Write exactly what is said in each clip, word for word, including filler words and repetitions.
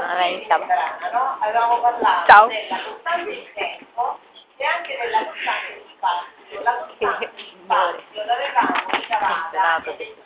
Allora iniziamo. No? Avevamo parlato Ciao. della costante di tempo e anche della costante di spazio. La costante di spazio l'avevamo ricavata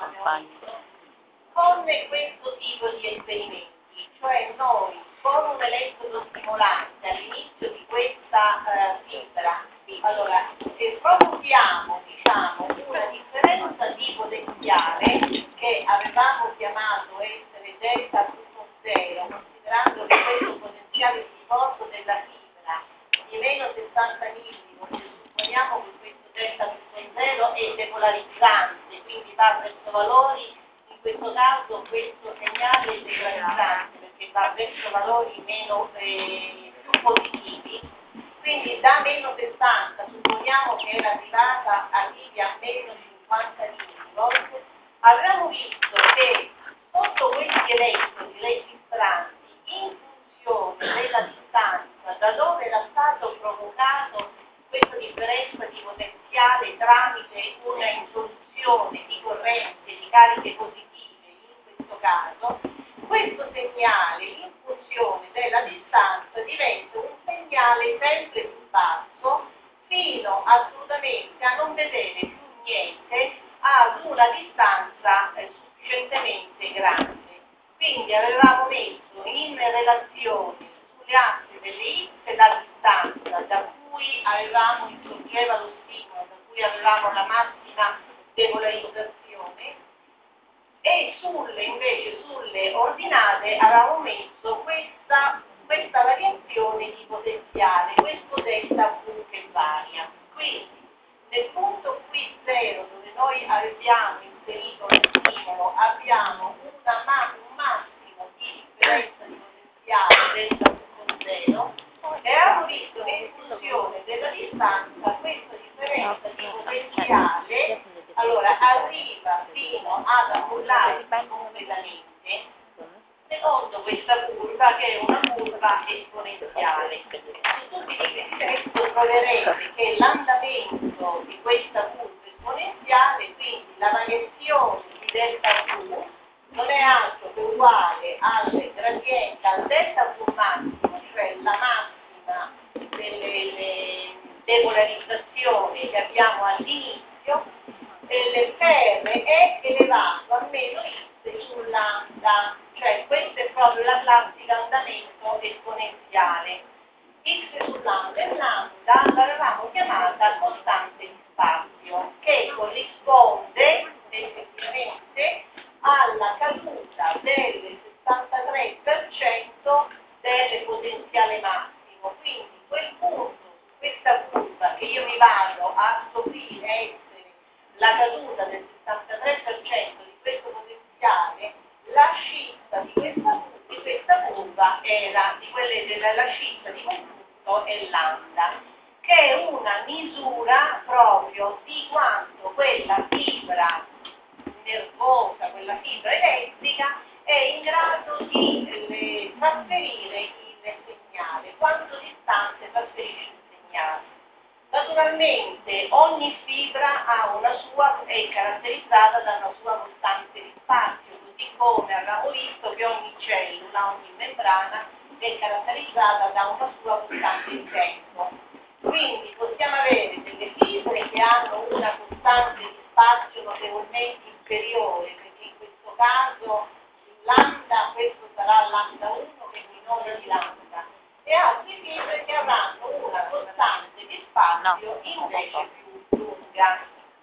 con questo tipo di esperimenti, cioè noi con un elettrodo stimolante all'inizio di questa eh, fibra, allora se produciamo diciamo una differenza di potenziale che avevamo chiamato essere delta punto zero, considerando che questo potenziale di riposo della fibra di meno sessanta millivolt, supponiamo che questo delta punto zero è depolarizzante, quindi va verso valori, in questo caso questo segnale è depolarizzante perché va verso valori meno eh, più positivi, quindi da meno sessanta supponiamo che era arrivata arrivi a meno cinquanta millivolt, avremo visto che sotto questi elettrodi registranti in funzione della distanza da dove era stato provocato questa differenza di potenziale tramite una introduzione di corrente di cariche positive in questo caso, questo segnale in funzione della distanza diventa un segnale sempre più basso fino assolutamente a non vedere più niente ad una distanza eh, sufficientemente grande. Quindi avevamo messo in relazione sulle assi delle x la distanza da cui avevamo insorgeva lo stimolo, da cui avevamo la massima depolarizzazione, e sulle invece sulle ordinate avevamo messo questa, questa variazione di potenziale, questo delta V che varia. Quindi nel punto qui zero dove noi abbiamo inserito lo stimolo abbiamo una, un massimo di differenza di potenziale delta V zero e abbiamo visto che in funzione della distanza questa differenza di potenziale allora arriva fino ad annullarsi completamente secondo questa curva che è una curva esponenziale. Su tutti questi testi troverete che l'andamento di questa curva esponenziale, quindi la variazione di delta V, non è altro che uguale al gradiente, al delta V massimo, cioè la massima delle depolarizzazioni che abbiamo all'inizio, per è elevato a meno x in lambda, cioè questo è proprio la classica andamento esponenziale. X su lambda e lambda l'avevamo chiamata costante di spazio, che corrisponde effettivamente alla caduta del sessantatré per cento del potenziale massimo. Quindi quel punto, questa curva che io mi vado a scoprire essere la caduta del sessantatré per cento di questo potenziale, la scitta di questa, di questa curva era di quelle della la scitta di quel punto è lambda, che è una misura proprio di quanto quella fibra nervosa, quella fibra elettrica è in grado di eh, trasferire il segnale, quanto distante trasferisce il segnale. Naturalmente ogni fibra ha una sua, è caratterizzata da una sua costante di spazio, così come abbiamo visto che ogni cellula, ogni membrana è caratterizzata da una sua costante di tempo. Quindi possiamo avere delle fibre che hanno una costante di spazio notevolmente inferiore, perché in questo caso il lambda, questo sarà lambda uno che è minore di lambda, e altre fibre che avranno una costante di spazio invece più lunga.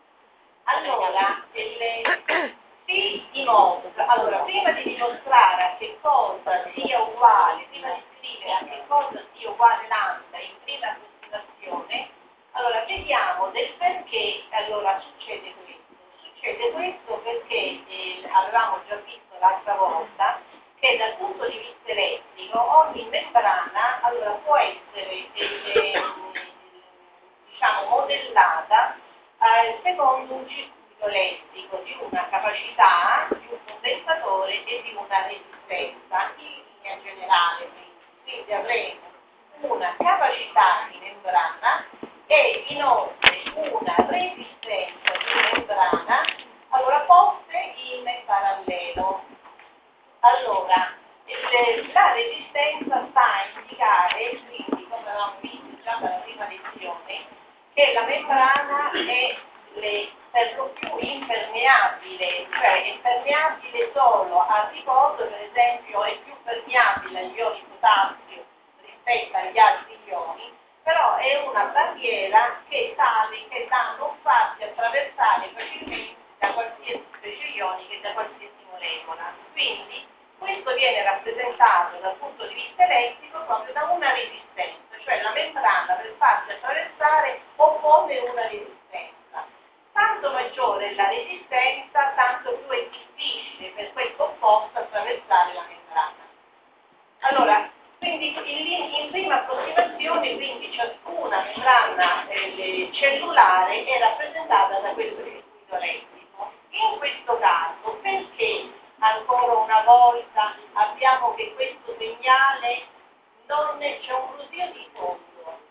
Allora, il, si dimostra, allora prima di dimostrare a che cosa sia uguale, prima di scrivere a che cosa sia uguale lambda in prima approssimazione, allora vediamo del perché allora succede questo. Succede questo perché eh, avevamo già visto l'altra volta che dal punto di vista elettrico ogni membrana allora può essere eh, diciamo modellata eh, secondo un circuito elettrico di una capacità, di un condensatore e di una resistenza in linea generale. Quindi avremo una capacità di membrana e inoltre una resistenza di membrana allora poste in parallelo. Allora, il, la resistenza sta a indicare, quindi come avevamo visto già dalla prima lezione, che la membrana è le, per lo più impermeabile, cioè è permeabile solo al riposo, per esempio è più permeabile agli ioni potassio rispetto agli altri ioni, però è una barriera che è tale che da non farsi attraversare facilmente da qualsiasi specie ionica e da qualsiasi molecola. Quindi questo viene rappresentato dal punto di vista elettrico proprio da una resistenza, cioè la membrana per farsi attraversare oppone una resistenza. Tanto maggiore è la resistenza, tanto più è difficile per quel composto attraversare la membrana. Allora, quindi in, in prima approssimazione, quindi ciascuna membrana eh, cellulare è rappresentata da questo circuito elettrico. In questo caso, perché ancora una volta abbiamo che questo segnale non c'è un brusio di fondo?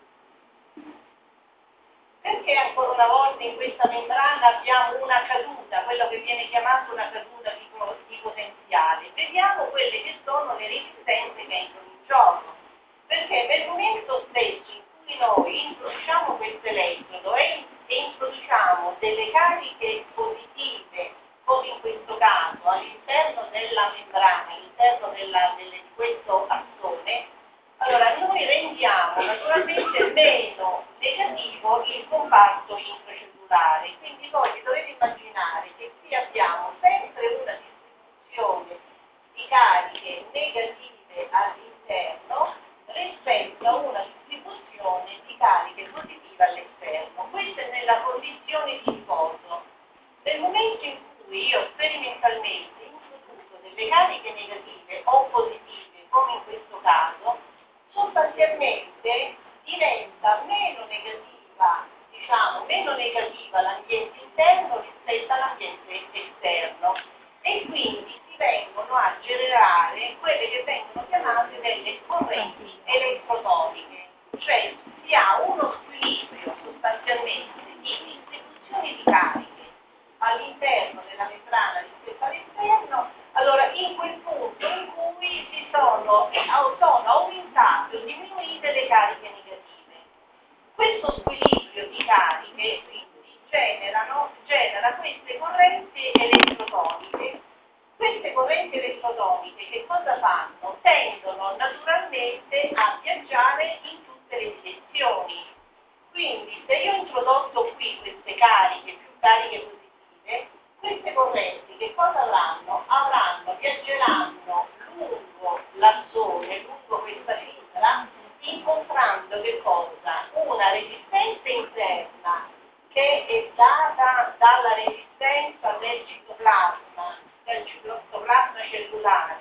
Perché ancora una volta in questa membrana abbiamo una caduta, quello che viene chiamato una caduta di, di potenziale? Vediamo quelle che sono le resistenze che entrano in gioco. Perché nel momento stesso in cui noi introduciamo questo elettrodo e, e introduciamo delle cariche positive, come in questo caso, all'interno della membrana, all'interno della, delle, di questo assone, allora noi rendiamo naturalmente meno negativo il comparto intracellulare. Quindi voi vi dovete immaginare che qui abbiamo sempre una distribuzione di cariche negative all'interno rispetto a una distribuzione di cariche positive all'esterno. Questa è nella condizione di riposo. Nel momento in cui io sperimentalmente introduco delle cariche negative o positive, come in questo caso, sostanzialmente diventa meno negativa, diciamo, meno negativa l'ambiente interno rispetto all'ambiente esterno e quindi si vengono a generare quelle che vengono chiamate delle correnti elettrotoniche, cioè si ha uno squilibrio sostanzialmente di distribuzioni di cariche all'interno della membrana rispetto all'esterno. Allora in quel punto in cui si sono, sono aumentate o diminuite le cariche negative. Questo squilibrio di cariche quindi generano, genera queste correnti elettrotoniche. Queste correnti elettrotoniche che cosa fanno? Tendono naturalmente a viaggiare in tutte le direzioni. Quindi se io ho introdotto qui queste cariche, più cariche positive, queste correnti che cosa avranno? Avranno, viaggeranno lungo l'assone, lungo questa fibra, incontrando che cosa? Una resistenza interna che è data dalla resistenza del citoplasma, del citoplasma cellulare.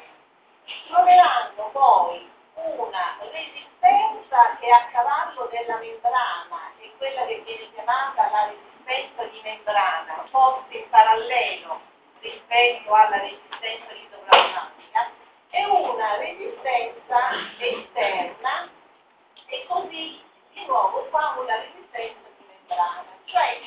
Troveranno poi una resistenza che è a cavallo della membrana, è quella che viene chiamata la resistenza di membrana, posta in parallelo rispetto alla resistenza citoplasmatica, e una resistenza esterna, e così di nuovo qua una resistenza di membrana, cioè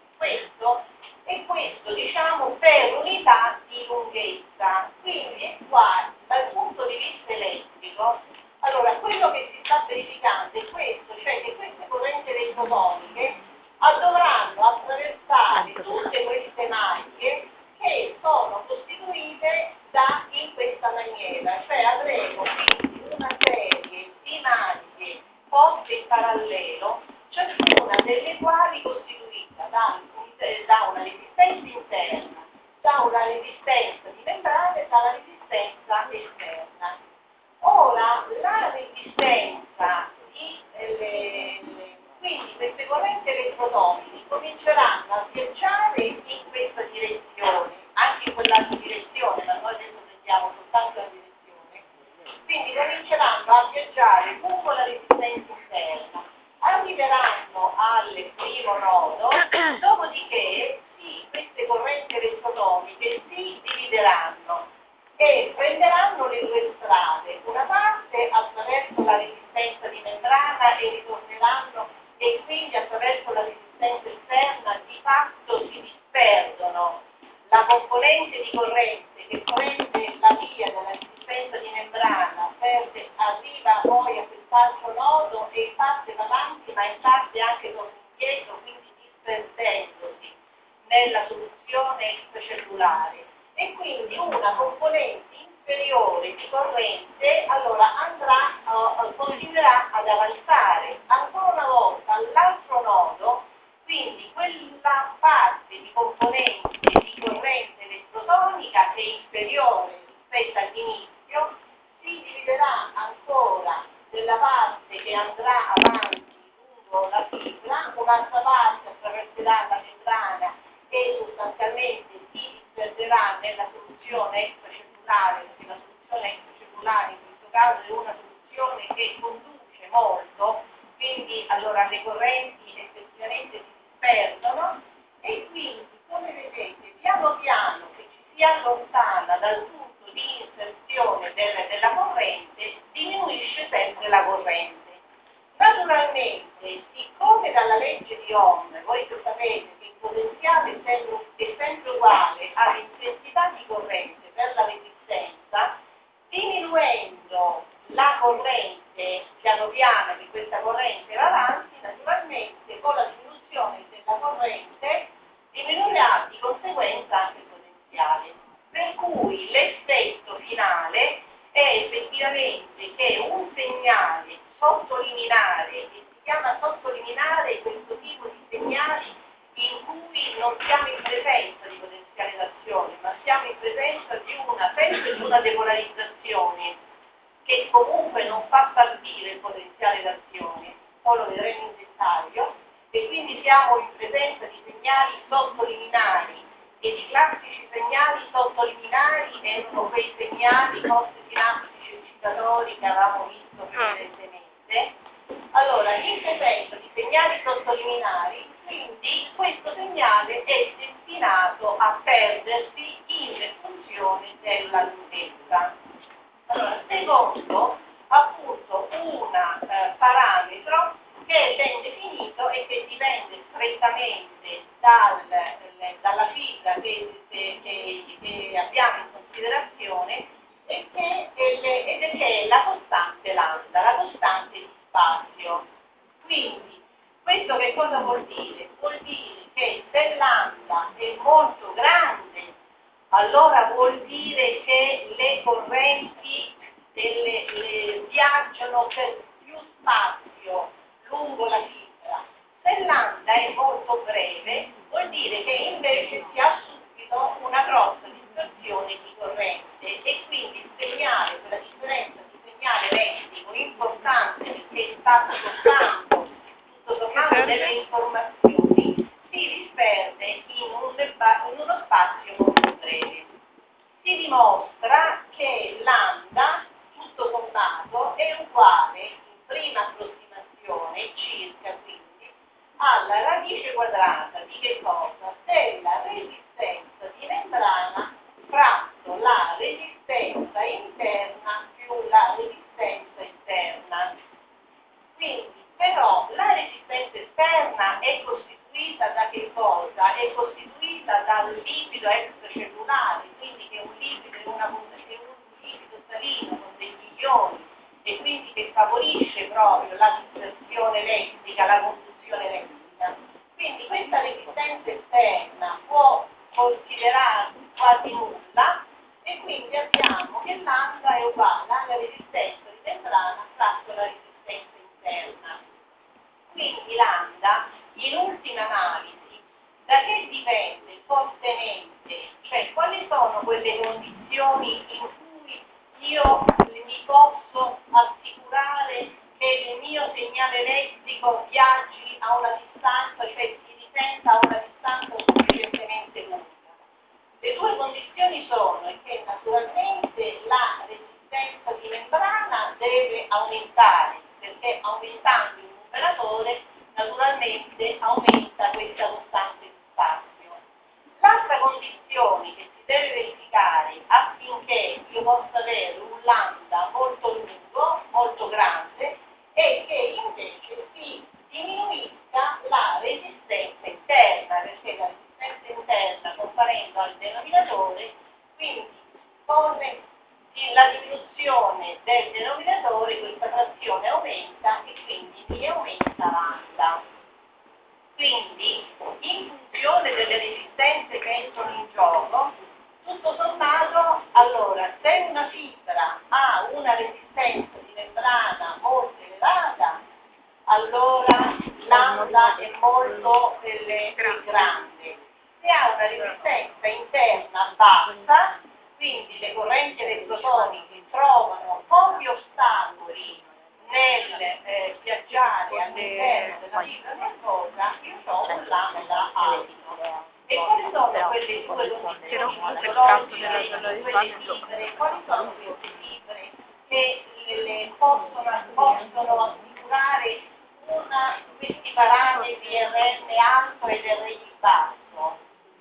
questo e questo diciamo per unità di lunghezza. Quindi qua dal punto di vista elettrico, allora quello che si sta verificando è questo, cioè che queste correnti elettrotoniche dovranno attraversare tutte queste maglie che sono costituite da in questa maniera, cioè avremo quindi una serie di maglie poste in parallelo, ciascuna delle quali costituita da, da una resistenza interna, da una resistenza di membrana e dalla resistenza esterna. Ora, la resistenza di eh, le, le, quindi queste correnti elettrotoniche cominceranno a viaggiare in questa direzione, anche in quell'altra direzione, ma noi adesso prendiamo soltanto la direzione, quindi cominceranno a viaggiare lungo la resistenza interna, arriveranno al primo nodo, dopodiché sì, queste correnti elettrotoniche si divideranno e prenderanno le due strade, una parte attraverso la resistenza di membrana e ritorneranno e quindi attraverso la resistenza esterna di fatto si disperdono. La componente di corrente che prende la via della resistenza di membrana membrana perde, arriva poi a quest'altro nodo e in parte va avanti, ma in parte anche torna indietro, quindi disperdendosi nella soluzione extracellulare. E quindi una componente inferiore di corrente allora andrà, uh, continuerà ad avanzare ancora una volta all'altro nodo, quindi quella parte di componente di corrente elettrotonica che è inferiore rispetto all'inizio si dividerà ancora nella parte che andrà avanti lungo la fibra, un'altra parte attraverserà la membrana e sostanzialmente si disperderà nella soluzione extracellulare, perché la soluzione extracellulare in questo caso è una soluzione che conduce molto, quindi allora le correnti effettivamente si disperdono e quindi, come vedete, piano piano che ci si allontana dal punto di inserzione del, della corrente, diminuisce sempre la corrente. Naturalmente, siccome dalla legge di Ohm, voi sapete che il potenziale è sempre, è sempre uguale all'intensità di corrente per la resistenza, diminuendo la corrente piano piano che questa corrente va avanti, naturalmente con la diminuzione della corrente diminuirà di conseguenza anche il potenziale. Per cui l'effetto finale è effettivamente che un segnale sottolineare, che si chiama sottolineare questo tipo di segnali in cui non siamo in presenza di potenziale d'azione, ma siamo in presenza di una, sempre di una depolarizzazione che comunque non fa partire il potenziale d'azione, poi lo vedremo in dettaglio, e quindi siamo in presenza di segnali sottoliminari, e i classici segnali sottoliminari erano quei segnali post-sinaptici eccitatori che avevamo visto precedentemente. Allora, in presenza di segnali sottoliminari, quindi questo segnale è destinato a perdersi in funzione della lunghezza. Allora, secondo, appunto, un eh, parametro che è ben definito e che dipende strettamente dal, le, dalla fibra che, che, che, che abbiamo in considerazione e che, e le, ed è che è la costante lambda, la costante di spazio. Quindi, questo che cosa vuol dire? Vuol dire che se lambda è molto grande, allora vuol dire che le correnti delle, le, viaggiano per più spazio lungo la fibra. Se lambda è molto breve, vuol dire che invece si ha subito una grossa dispersione di corrente e quindi il segnale, quella differenza di segnale elettrico importante perché sta soltanto, tutto sommato, delle informazioni, si disperde in, un, in uno spazio molto breve. Si dimostra che lambda, tutto sommato, è uguale, in prima approssimazione, circa quindi, alla radice quadrata di che cosa? Della resistenza di membrana fratto la resistenza interna più la resistenza esterna. Quindi, però, la resistenza esterna è costituita da che cosa? È costituita dal liquido extracellulare, quindi che è un liquido, è una, è un liquido salino con degli ioni e quindi che favorisce proprio la dispersione elettrica, la conduzione elettrica. Quindi questa resistenza esterna può considerarsi quasi nulla e quindi abbiamo che lambda è uguale alla resistenza di membrana fratto la resistenza interna. Quindi lambda, in ultima analisi, da che dipende fortemente, cioè quali sono quelle condizioni in cui io mi posso assicurare che il mio segnale elettrico viaggi a una distanza, cioè si risenta a una distanza sufficientemente lunga. Le due condizioni sono che naturalmente la resistenza di membrana deve aumentare, perché aumentando il numeratore naturalmente aumenta questa costante di spazio. L'altra condizione che si deve verificare affinché io possa avere un lambda molto lungo, molto grande, è che invece si diminuisca la resistenza interna, perché la resistenza interna comparendo al denominatore, quindi con la diminuzione del denominatore questa frazione aumenta e quindi mi aumenta lambda. Quindi, in funzione delle resistenze che entrano in gioco, tutto sommato, allora, se una fibra ha una resistenza di membrana molto elevata, allora lambda è molto eh, grande. Se ha una resistenza interna bassa, quindi le correnti elettrotoniche trovano pochi ostacoli nel eh, viaggiare all'interno della fibra nervosa, io ho un lambda alto. E quali sono quelle due condizioni fisiologiche di quelle fibre? Quali sono queste fibre che le, le possono, possono assicurare una, questi parametri R N alto ed R I basso?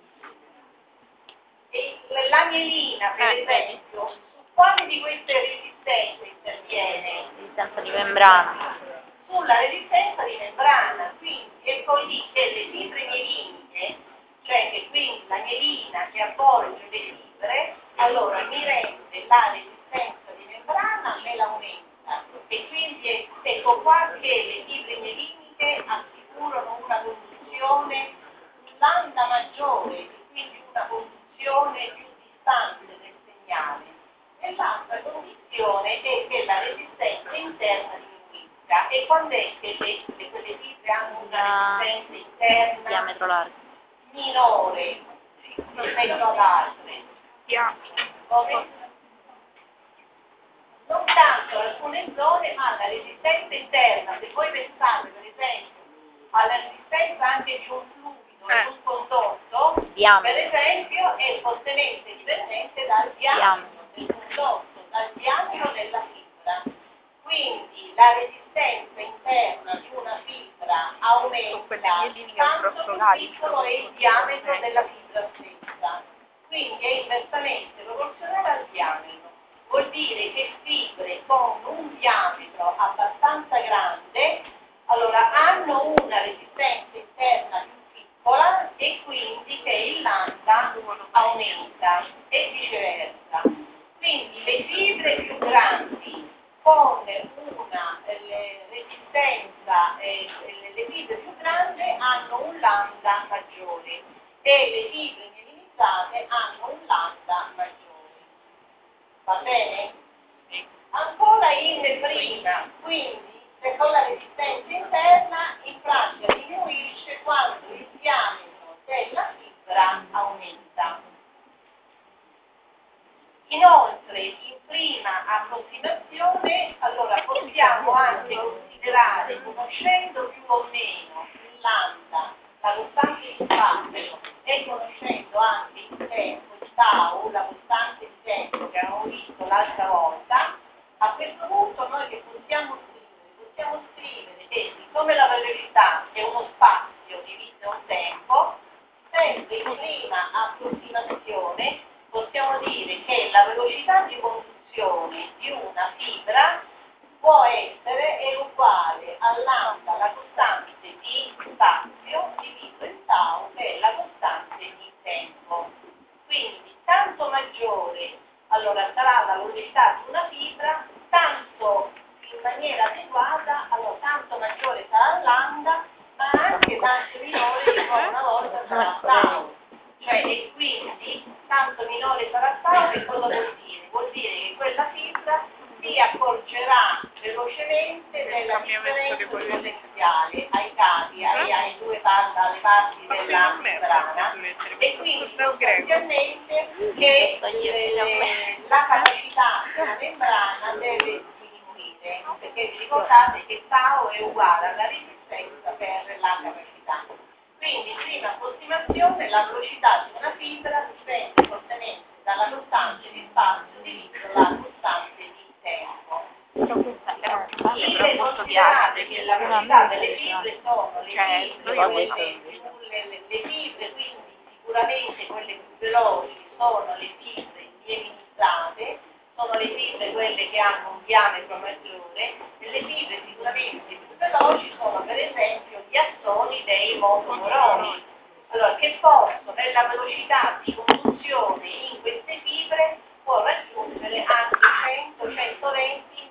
E la mielina, per eh, esempio, su quali di queste resistenze interviene? Resistenza di membrana. Sulla resistenza di membrana, quindi è così che le fibre mieliniche, cioè che quindi la mielina che avvolge le fibre, allora mi rende la resistenza di membrana, me l'aumenta, e quindi è, ecco qua che le fibre mieliniche assicurano una conduzione lambda maggiore, quindi una conduzione più distante del segnale. E l'altra condizione è che la resistenza interna diminuisca. E quando è che le, le, quelle fibre hanno una resistenza interna diametro largo minore rispetto ad altre? Come? Non tanto alcune zone, ma la resistenza interna, se voi pensate per esempio alla resistenza anche di un fluido, eh. di un condotto, diametro. per esempio è fortemente dipendente dal diametro del condotto, dal diametro della fibra. Quindi la resistenza interna di una fibra aumenta tanto più piccolo è il diametro della fibra stessa. Quindi è inversamente proporzionale al diametro. Vuol dire che fibre con un diametro abbastanza grande, allora hanno una resistenza interna più piccola e quindi che il lambda aumenta e viceversa. Quindi le fibre più grandi con una eh, resistenza, eh, le, le fibre più grandi hanno un lambda maggiore e le fibre mielinizzate hanno un lambda maggiore. Va bene? Ancora in prima, quindi se con la resistenza interna in pratica diminuisce quando il diametro della fibra aumenta. Inoltre, in prima approssimazione, allora possiamo anche considerare, conoscendo più o meno il lambda, la costante di spazio, e conoscendo anche il tempo, il tau, la costante di tempo che abbiamo visto l'altra volta, a questo punto noi che possiamo scrivere? Possiamo scrivere che siccome la velocità è uno spazio diviso da un tempo, sempre in prima approssimazione possiamo dire che la velocità di conduzione di una fibra può essere è uguale al lambda, la costante di spazio, diviso il tau, che è la costante di tempo. Quindi, tanto maggiore allora sarà la velocità di una fibra, tanto in maniera adeguata, allora tanto maggiore sarà il lambda, ma anche tanto minore di come una volta sarà tau. Cioè, e quindi tanto minore sarà tau, che cosa vuol dire? Vuol dire che quella fibra si accorgerà velocemente della differenza di potenziale ai cavi, ai, ai due parti, alle parti della membrana, e quindi sostanzialmente che le, la capacità della membrana deve diminuire, perché vi ricordate che tau è uguale alla resistenza per la capacità. Quindi in prima approssimazione la velocità di una fibra dipende fortemente dalla costante di spazio diviso la costante di tempo. Fibre considerate che la velocità delle fibre sono le fibre, quelle, le, le, le fibre quindi sicuramente quelle più veloci sono le fibre lievinizzate, sono le fibre quelle che hanno un diametro maggiore, e le fibre sicuramente più veloci sono per esempio gli assoni dei motoneuroni. Allora, che possono, nella velocità di conduzione in queste fibre, può raggiungere anche cento centoventi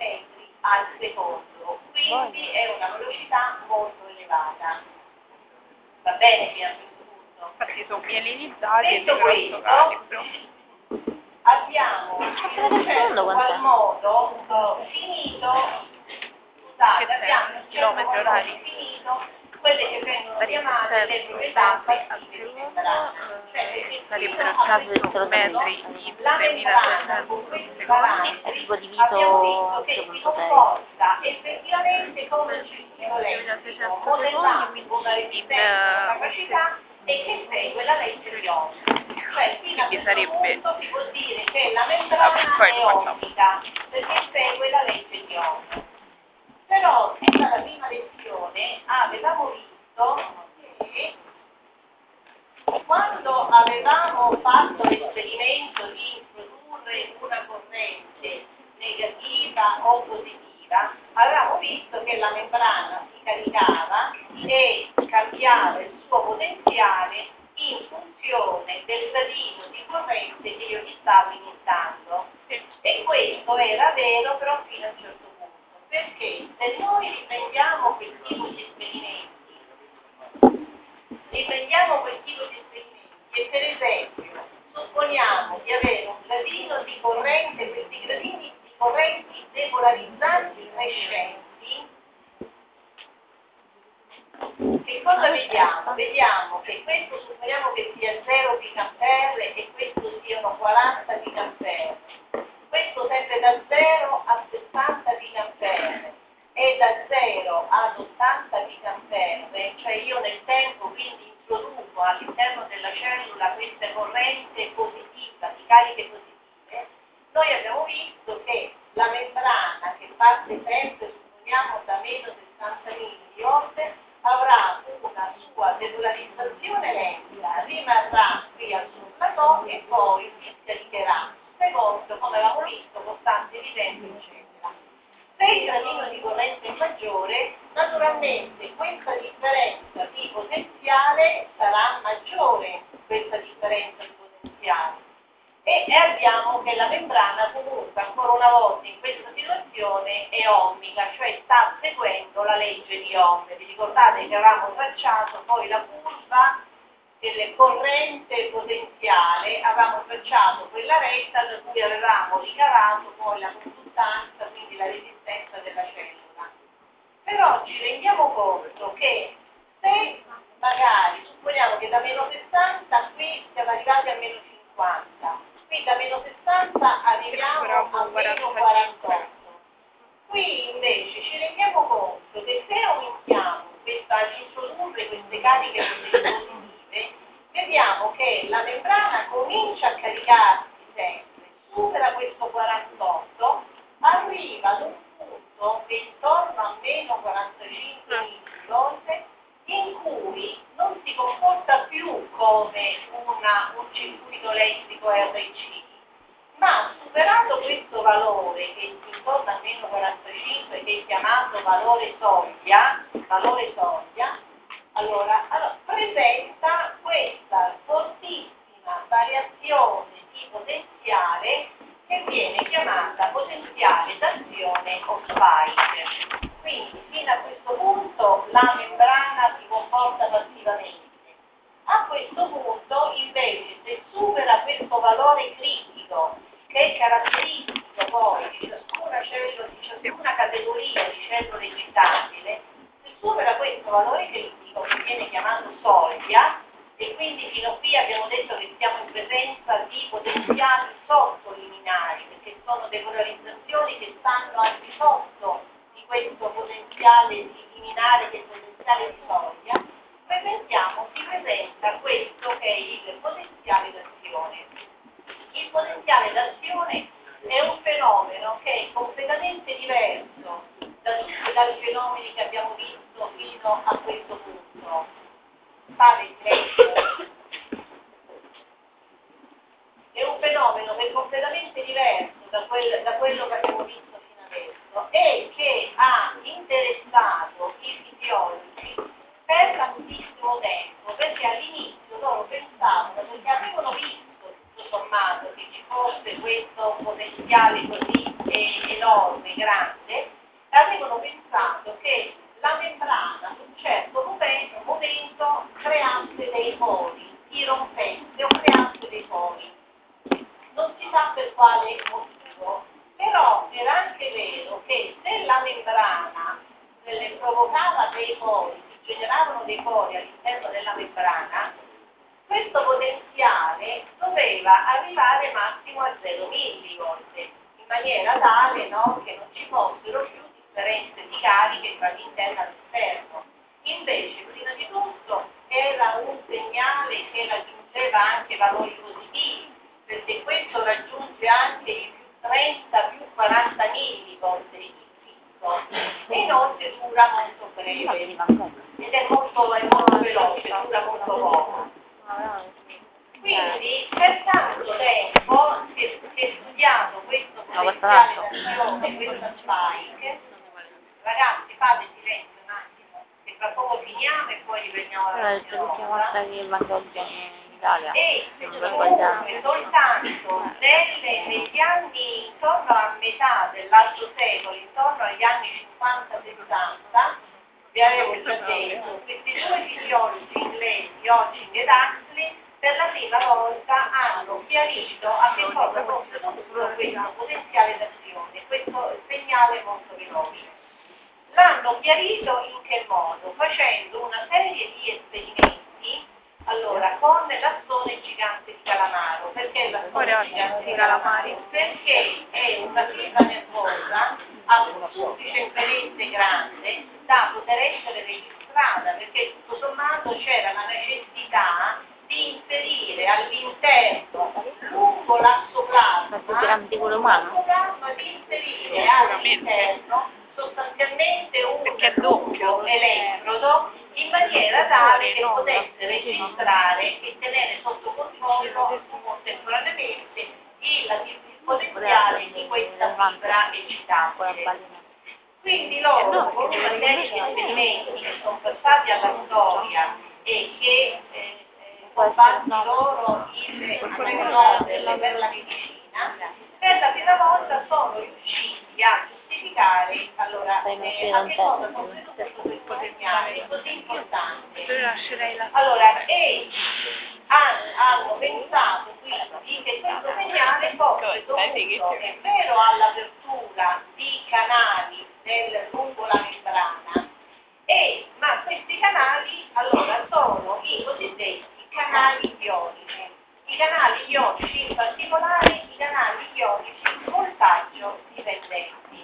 Va bene fino a questo punto? Infatti sono mielinizzati e di Detto grosso questo, calibro. abbiamo in un certo qual modo uh, finito, scusate, Che abbiamo in un certo chilometri qual modo orari? finito quelle che vengono Sarebbe chiamate le sempre proprietà stati a passive di Piruno, membrana. Cioè, eh, perché sarebbero fino a caso questo del metri punto in la membrana con seimilatrecento questi secondi. parametri è tipo diviso abbiamo visto che si zero virgola sei. comporta effettivamente come un circuito elettrico seimilaseicento modellando secondi, con una quindi in resistenza e una eh, capacità e che segue la legge di Ohm. Cioè, fino a quindi questo sarebbe punto si può dire che la ah, membrana poi è lo facciamo. ohmica perché segue la legge di Ohm. Però, sin dalla prima lezione avevamo visto che quando avevamo fatto l'esperimento di introdurre una corrente negativa o positiva, avevamo visto che la membrana si caricava e cambiava il suo potenziale in funzione del gradino di corrente che io gli stavo iniziando. E questo era vero però fino a un certo punto, perché se noi riprendiamo quel tipo di esperimenti, riprendiamo quel tipo di esperimenti e per esempio supponiamo di avere un gradino di corrente, questi gradini di correnti depolarizzanti crescenti, che cosa vediamo? Vediamo che questo supponiamo che sia zero picoampere e questo siano quaranta picoampere, questo sempre da zero a sessanta picoampere e da zero ad ottanta picoampere, cioè io nel tempo quindi introduco all'interno della cellula queste corrente positiva, di cariche positive, noi abbiamo visto che la membrana che parte sempre, supponiamo da meno sessanta millivolt, avrà una sua depolarizzazione lenta, rimarrà qui al suo plateau e poi si scaricherà, secondo come avevamo visto, costante evidente, eccetera. Se il gradino di corrente è maggiore, naturalmente questa differenza di potenziale sarà maggiore, questa differenza di potenziale. E, e abbiamo che la membrana comunque ancora una volta in questa situazione è ohmica, cioè sta seguendo la legge di Ohm. Vi ricordate che avevamo tracciato poi la curva del corrente potenziale, avevamo tracciato quella retta da cui avevamo ricavato poi la conduttanza, quindi la resistenza della cellula. Però ci rendiamo conto che se magari supponiamo che da meno sessanta qui siamo arrivati a meno cinquanta, qui da meno sessanta arriviamo a meno quarantotto. Qui invece ci rendiamo conto che se aumentiamo questa, ad introdurre queste cariche positive, vediamo che la membrana comincia a caricarsi sempre, supera questo quarantotto, arriva ad un punto che intorno a meno quarantacinque millivolt, in cui non si comporta più come una, un circuito elettrico R C, ma superato questo valore che si intorno a meno quarantacinque, che è chiamato valore soglia, valore soglia, allora, allora presenta questa fortissima variazione di potenziale che viene chiamata potenziale d'azione o spike. Quindi fino a questo punto la membrana si comporta passivamente. A questo punto invece se supera questo valore critico, che è caratteristico poi di ciascuna cellula, di ciascuna categoria di cellule injettabile, se supera questo valore critico che viene chiamato soglia, e quindi fino qui abbiamo detto che siamo in presenza di potenziali sottoliminari, perché sono depolarizzazioni che stanno al di sotto di questo potenziale di liminare, che è il potenziale di soglia, presentiamo, si presenta questo che è il potenziale d'azione. Il potenziale d'azione è un fenomeno che è completamente diverso da tutti dai fenomeni che abbiamo visto fino a questo punto. Fare il silenzio. È un fenomeno che è completamente diverso da, quel, da quello che abbiamo visto fino adesso e che ha interessato i fisiologi per tantissimo tempo, perché all'inizio loro pensavano, perché avevano visto tutto sommato che ci fosse questo potenziale così eh, enorme, grande, avevano pensato che la membrana ad un certo momento, momento creasse dei pori, irrompesse o creasse dei pori. Non si sa per quale motivo, però era anche vero che se la membrana se le provocava dei pori, si generavano dei pori all'interno della membrana, questo potenziale doveva arrivare massimo a zero millivolt, in maniera tale, no, che non ci fossero più differenze di cariche tra l'interno e l'esterno. Invece, prima di tutto, era un segnale che raggiungeva anche valori positivi, perché questo raggiunge anche i più trenta, più quaranta millivolt di picco, e inoltre dura molto breve, ed è molto, è molto veloce, dura molto poco. Quindi per tanto tempo si è, si è studiato questo potenziale d'azione, questa spike. Ragazzi, fate silenzio un attimo, che tra poco finiamo e poi riprendiamo la prossima volta. E comunque soltanto nelle, negli anni intorno a metà dell'altro secolo, intorno agli anni cinquanta sessanta, vi avevo già detto, questi due fisiologi inglesi, Hodgkin ed Huxley, per la prima volta hanno chiarito a che cosa fosse dovuto questo potenziale d'azione, questo segnale molto veloce. L'hanno chiarito in che modo? Facendo una serie di esperimenti, allora, con l'assone gigante di calamaro. Perché l'assone gigante di calamari? Perché è una fibra nervosa sufficientemente grande da poter essere registrata, perché tutto sommato c'era la necessità di inserire all'interno, lungo l'assoplasma, l'assoplasma di inserire all'interno sostanzialmente un lungo elettrodo in maniera tale che potesse registrare e tenere sotto controllo contemporaneamente il, il potenziale di questa fibra eccitabile. Quindi loro, con una serie di esperimenti che sono passati alla storia e che eh, sono fatti loro il Nobel per la medicina, per la prima volta sono riusciti a giustificare allora eh, a che cosa fosse dovuto questo segnale così importante. Allora, e hanno, hanno pensato quindi che questo segnale fosse dovuto, è vero, all'apertura di canali del, lungo la membrana, e, ma questi canali allora sono i cosiddetti canali ionici. I canali ionici, in particolare i canali ionici voltaggio dipendenti.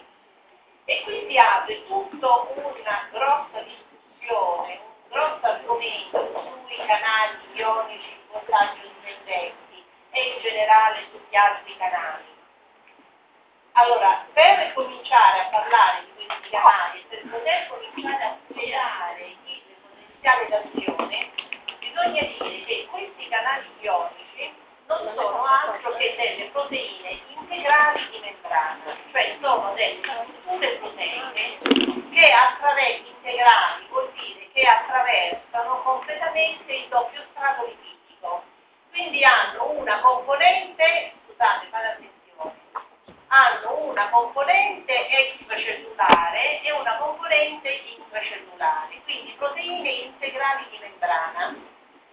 E qui si apre tutto una grossa discussione, un grosso argomento sui canali ionici voltaggio dipendenti e in generale sugli altri canali. Allora, per cominciare a parlare di questi canali, per poter cominciare a spiegare il potenziale d'azione, bisogna dire che questi canali ionici non sono altro che delle proteine integrali di membrana, cioè sono delle strutture proteiche che attraversano, integrali vuol dire che attraversano completamente il doppio strato lipidico, quindi hanno una componente, scusate, fate attenzione, hanno una componente extracellulare e una componente intracellulare, quindi proteine integrali di membrana.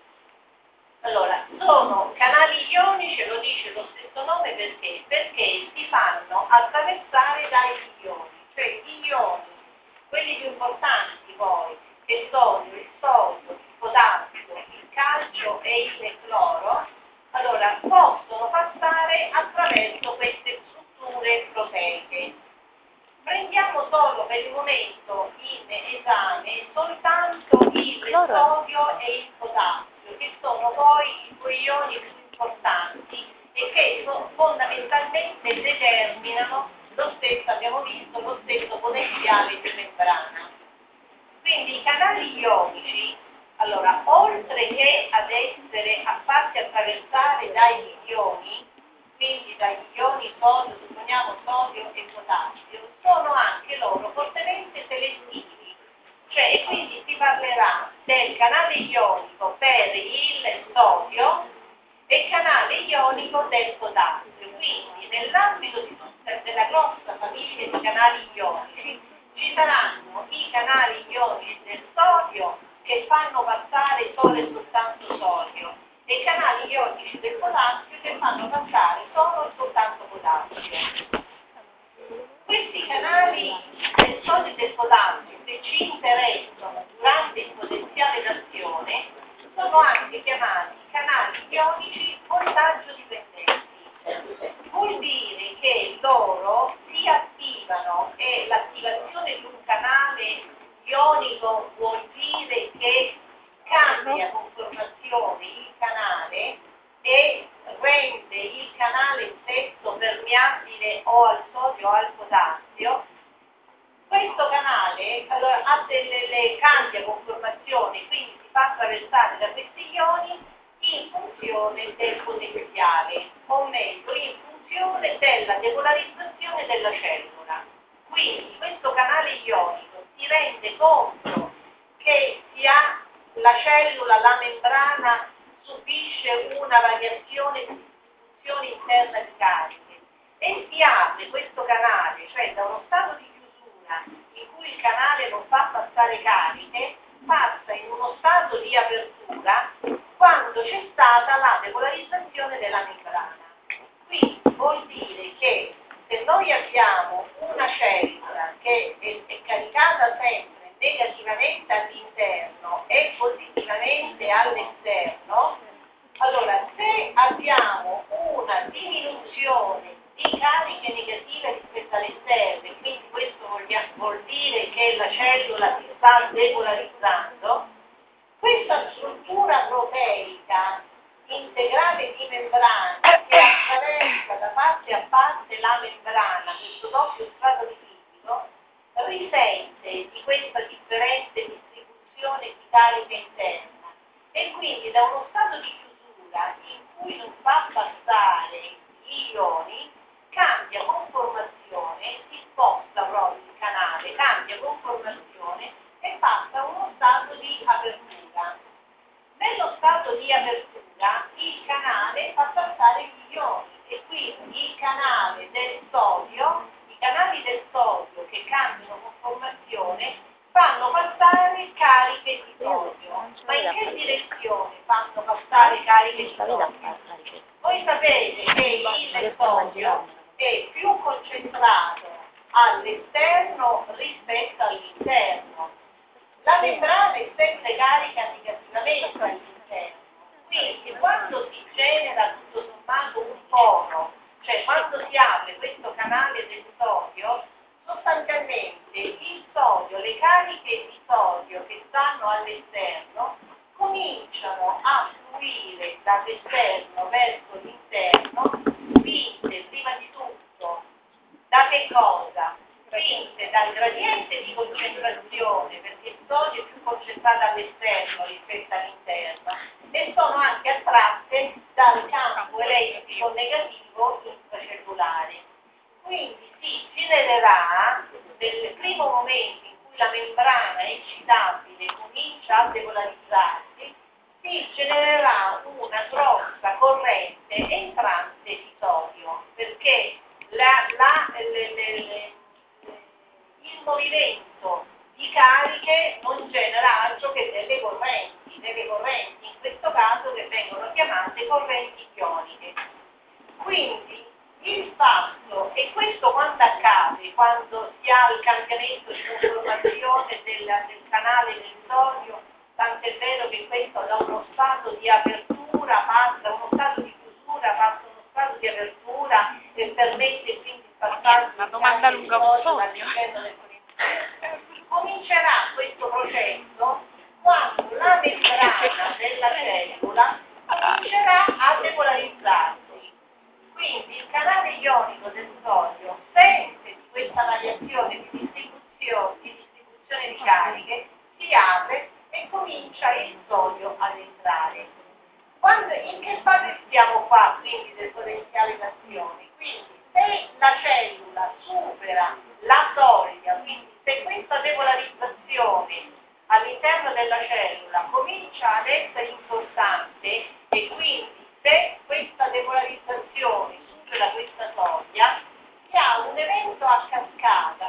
Allora, sono canali ionici, lo dice lo stesso nome perché? Perché si fanno attraversare dai ioni, cioè gli ioni, quelli più importanti poi, che sono il sodio, il potassio, il calcio e il cloro, allora possono passare attraverso queste strutture proteiche. Prendiamo solo per il momento in esame soltanto il sodio e il potassio, che sono poi i due ioni più importanti e che fondamentalmente determinano lo stesso, abbiamo visto, lo stesso potenziale di membrana. Quindi i canali ionici, allora, oltre che ad essere a farsi attraversare dagli ioni, quindi dagli ioni sodio, supponiamo sodio e potassio, sono anche loro fortemente selettivi, cioè e quindi si parlerà del canale ionico per il sodio e canale ionico del potassio. Quindi nell'ambito di tutta della grossa famiglia di canali ionici ci ci saranno i canali ionici del sodio che fanno passare solo e soltanto sodio e i canali ionici del potassio che fanno passare solo e soltanto potassio. Questi canali del sodio e del potassio che ci interessano durante il potenziale d'azione sono anche chiamati canali ionici voltaggio dipendenti. Vuol dire che loro si attivano e l'attivazione di un canale ionico vuol dire che cambia conformazione il canale e rende il canale stesso permeabile o al sodio o al potassio. Questo canale allora, ha delle, le, cambia conformazione, quindi si fa attraversare da questi ioni in funzione del potenziale, o meglio in funzione della depolarizzazione della cellula. Quindi questo canale ionico si rende conto che si ha la cellula, la membrana subisce una variazione di distribuzione interna di cariche e si apre questo canale, cioè da uno stato di chiusura in cui il canale non fa passare cariche, passa in uno stato di apertura quando c'è stata la depolarizzazione della membrana. Quindi vuol dire che se noi abbiamo una cellula che è, è caricata sempre negativamente all'interno e positivamente all'esterno, allora se abbiamo una diminuzione di cariche negative rispetto all'esterno, e quindi questo vuol dire che la cellula si sta depolarizzando, questa struttura proteica integrale di membrana che attraversa da parte a parte la membrana, questo doppio strato di liquido, risente di questa differente distribuzione di carica interna e quindi da uno stato di chiusura in cui non fa passare gli ioni cambia conformazione, si sposta proprio il canale, cambia conformazione e passa a uno stato di apertura. Nello stato di apertura il canale fa passare gli ioni e quindi il canale del sodio, i canali del sodio che cambiano conformazione fanno passare cariche di sodio. Ma in che direzione fanno passare cariche di sodio? Voi sapete che il sodio è più concentrato all'esterno rispetto all'interno. La membrana è sempre carica negativamente all'interno, quindi quando si genera tutto sommato un poro, cioè quando si apre questo canale del sodio, sostanzialmente il sodio, le cariche di sodio che stanno all'esterno cominciano a fluire dall'esterno verso l'interno, spinte prima di tutto da che cosa? Spinte dal gradiente di concentrazione, perché il sodio è più concentrato all'esterno rispetto all'interno, e sono anche attratte dal campo elettrico negativo intracellulare. Quindi si genererà, nel primo momento in cui la membrana eccitabile comincia a depolarizzarsi, si genererà una grossa corrente entrante di sodio, perché la, la, le, le, le, il movimento di cariche non genera altro che delle correnti, delle correnti in questo caso che vengono chiamate correnti ioniche. Quindi il fatto, e questo quando accade, quando si ha il cambiamento di conformazione del, del canale del sodio, tant'è vero che questo da uno stato di apertura passa, da uno stato di chiusura passa a uno stato di apertura e permette quindi il passaggio una domanda lunga un sogno. all'interno del potenziale. Comincerà questo processo quando la membrana della cellula comincerà a depolarizzarsi. Quindi il canale ionico del sodio sente di questa variazione di distribuzione, di distribuzione di cariche, si apre e comincia il sodio ad entrare. Quando, in che fase stiamo qua quindi del potenziale d'azione? Quindi se la cellula supera la soglia, quindi se questa depolarizzazione all'interno della cellula comincia ad essere importante e quindi se questa depolarizzazione supera questa soglia, si ha un evento a cascata, perché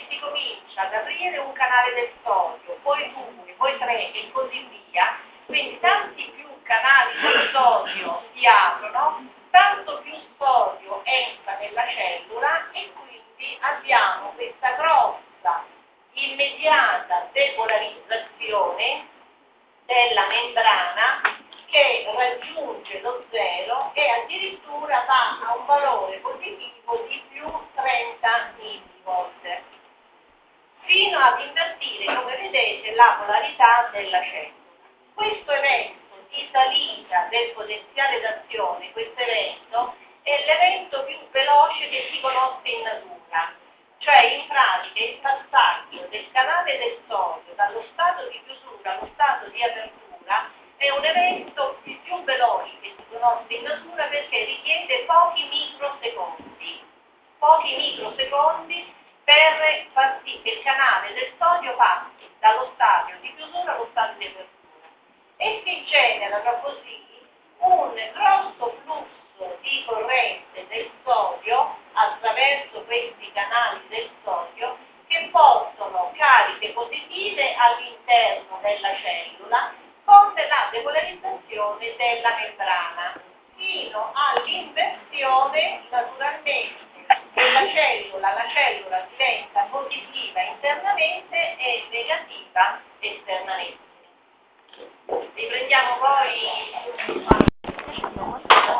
si comincia ad aprire un canale del sodio, poi due, poi tre e così via, quindi tanti più canali del sodio si aprono, tanto più sodio entra nella cellula e quindi abbiamo questa grossa, immediata depolarizzazione della membrana che raggiunge lo zero e addirittura va a un valore positivo di più trenta millivolt, fino ad invertire, come vedete, la polarità della cellula. Questo evento di salita del potenziale d'azione, questo evento, è l'evento più veloce che si conosce in natura, cioè in pratica il passaggio del canale del sodio dallo stato di chiusura allo stato di apertura è un evento il più veloce che si conosce in natura perché richiede pochi microsecondi, pochi microsecondi per far sì che il canale del sodio passi dallo stadio di chiusura allo stadio di apertura. E si genera così un grosso flusso di corrente del sodio attraverso questi canali del sodio che portano cariche positive all'interno della cellula con la depolarizzazione della membrana fino all'inversione naturalmente della cellula. La cellula diventa positiva internamente e negativa esternamente. Riprendiamo poi